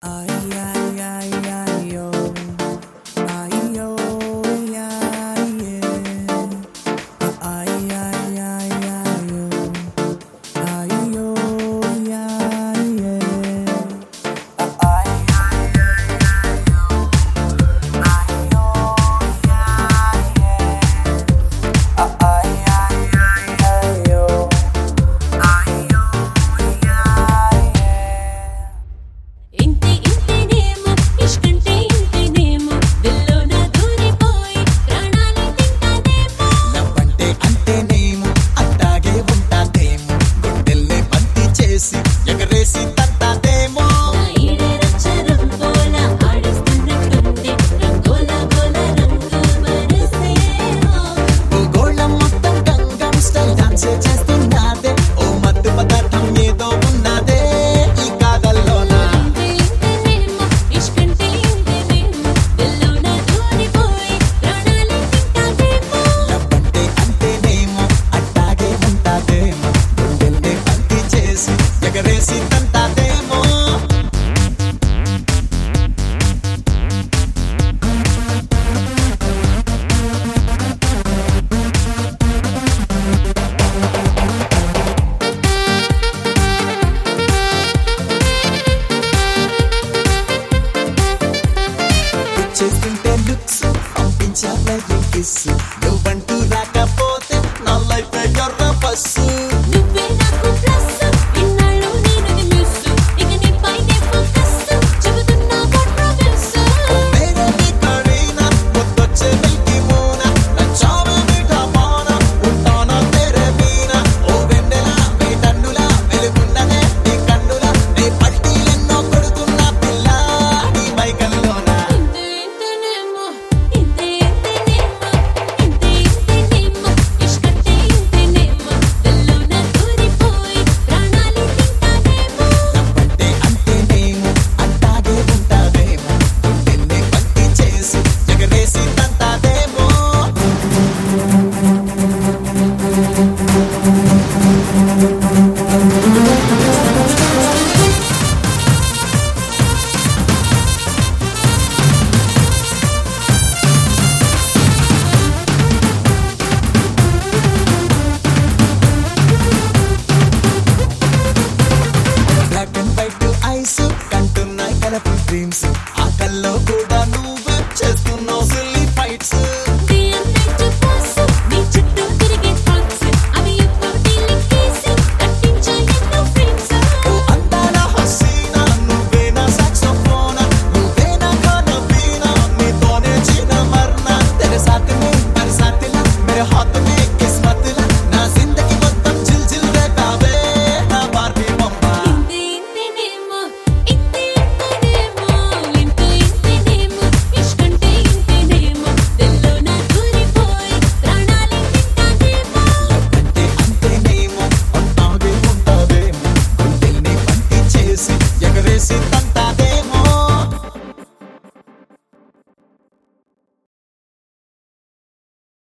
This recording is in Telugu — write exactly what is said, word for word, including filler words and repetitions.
చేస్తుంటే లుక్స్ పంపించాలే కిస్ నువ్వంటూ రాకపోతే నా లైఫ్ ఎర్ర బస్సు నువ్వే నాకు ప్లస్ ఇన్నాళ్ళు నేను మిస్ ఇక నీ పైనే ఫోకస్ చెబుతున్నా ప్రామిస్ మేరే నీ కరీనా పొద్దొచ్చే మిల్కీ మోనా నా చావే మీఠా పానా ఉంటానా తేరే బీనా ఓ వెన్నెలా వేటన్నులా వెలుగున్ననే నీ కన్నులా నీ పల్టీలెన్నో కొడుతున్నా పిల్ల నీ మైకల్లోనా డ్రీమ్స్ ఆ కల్లో కూడా నువ్వు చేస్తున్నావు సిల్లీ ఫైట్స్